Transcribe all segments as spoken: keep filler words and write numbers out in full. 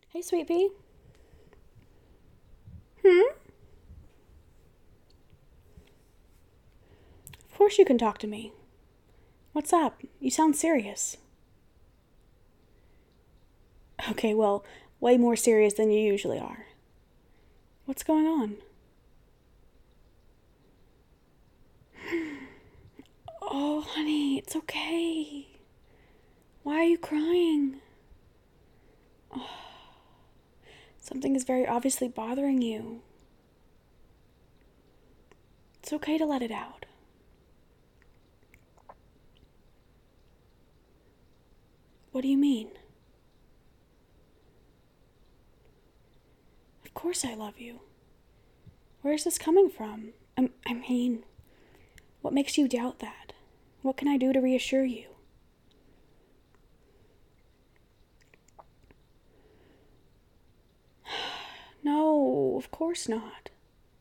Hey, sweet pea. Hmm? Of course you can talk to me. What's up? You sound serious. Okay, well, way more serious than you usually are. What's going on? Oh, honey, it's okay. Why are you crying? Oh, something is very obviously bothering you. It's okay to let it out. What do you mean? Of course I love you. Where is this coming from? I, I mean, what makes you doubt that? What can I do to reassure you? No, of course not.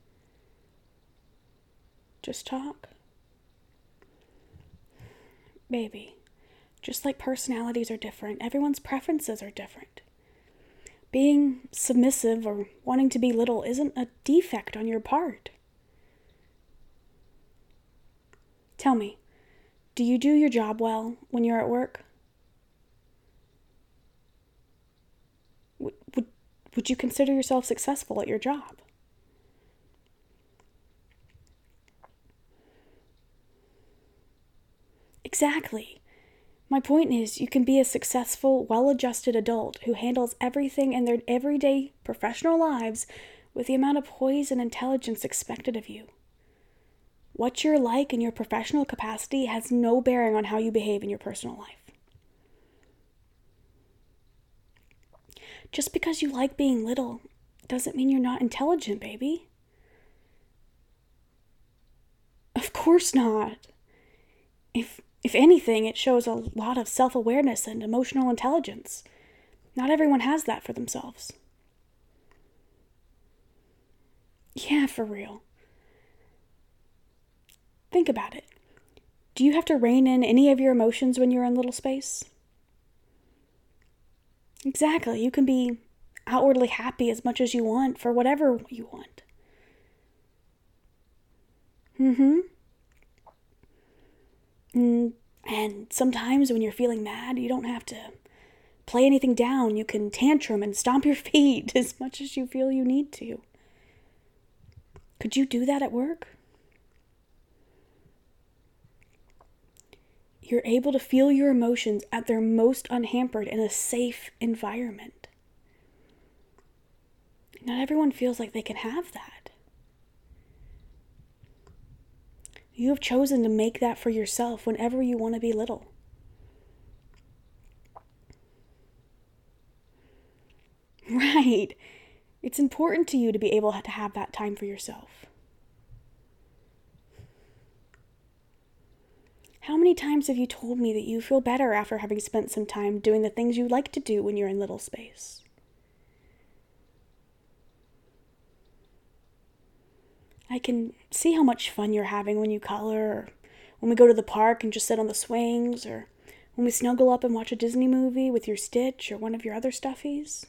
Just talk. Baby, just like personalities are different, everyone's preferences are different. Being submissive or wanting to be little isn't a defect on your part. Tell me, do you do your job well when you're at work? Would, would, would you consider yourself successful at your job? Exactly. My point is, you can be a successful, well adjusted adult who handles everything in their everyday professional lives with the amount of poise and intelligence expected of you. What you're like in your professional capacity has no bearing on how you behave in your personal life. Just because you like being little doesn't mean you're not intelligent, baby. Of course not. If if anything, it shows a lot of self-awareness and emotional intelligence. Not everyone has that for themselves. Yeah, for real. Think about it. Do you have to rein in any of your emotions when you're in little space? Exactly. You can be outwardly happy as much as you want for whatever you want. Mm-hmm. Mm, and sometimes when you're feeling mad, you don't have to play anything down. You can tantrum and stomp your feet as much as you feel you need to. Could you do that at work? You're able to feel your emotions at their most unhampered in a safe environment. Not everyone feels like they can have that. You have chosen to make that for yourself whenever you want to be little. Right. It's important to you to be able to have that time for yourself. How many times have you told me that you feel better after having spent some time doing the things you like to do when you're in little space? I can see how much fun you're having when you color, or when we go to the park and just sit on the swings, or when we snuggle up and watch a Disney movie with your Stitch or one of your other stuffies.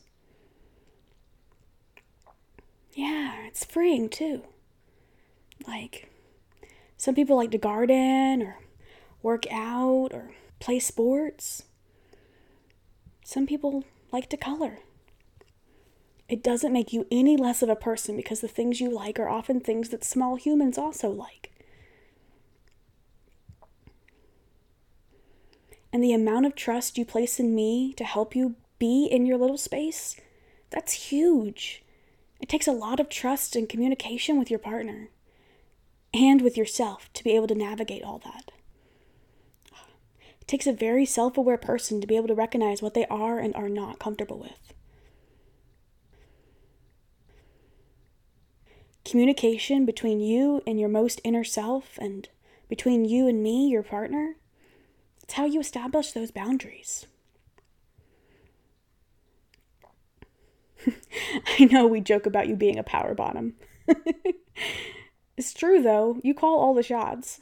Yeah, it's freeing too. Like, some people like to garden, or work out, or play sports. Some people like to color. It doesn't make you any less of a person because the things you like are often things that small humans also like. And the amount of trust you place in me to help you be in your little space, that's huge. It takes a lot of trust and communication with your partner and with yourself to be able to navigate all that. It takes a very self-aware person to be able to recognize what they are and are not comfortable with. Communication between you and your most inner self, and between you and me, your partner, it's how you establish those boundaries. I know we joke about you being a power bottom. It's true, though. You call all the shots.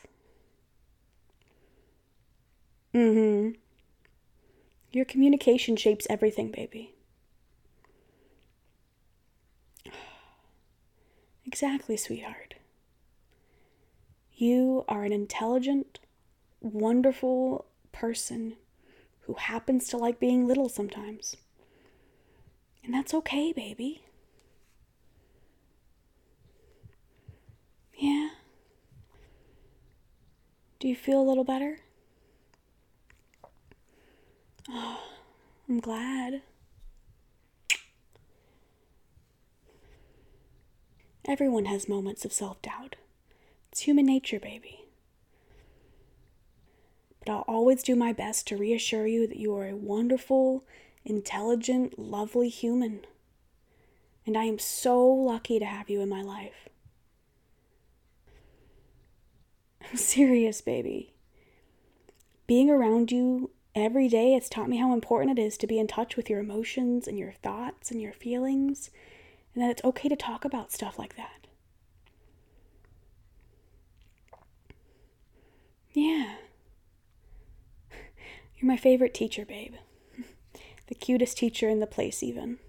Mm-hmm. Your communication shapes everything, baby. Exactly, sweetheart. You are an intelligent, wonderful person who happens to like being little sometimes. And that's okay, baby. Yeah? Do you feel a little better? Oh, I'm glad. Everyone has moments of self-doubt. It's human nature, baby. But I'll always do my best to reassure you that you are a wonderful, intelligent, lovely human. And I am so lucky to have you in my life. I'm serious, baby. Being around you every day, it's taught me how important it is to be in touch with your emotions and your thoughts and your feelings, and that it's okay to talk about stuff like that. Yeah. You're my favorite teacher, babe. The cutest teacher in the place, even.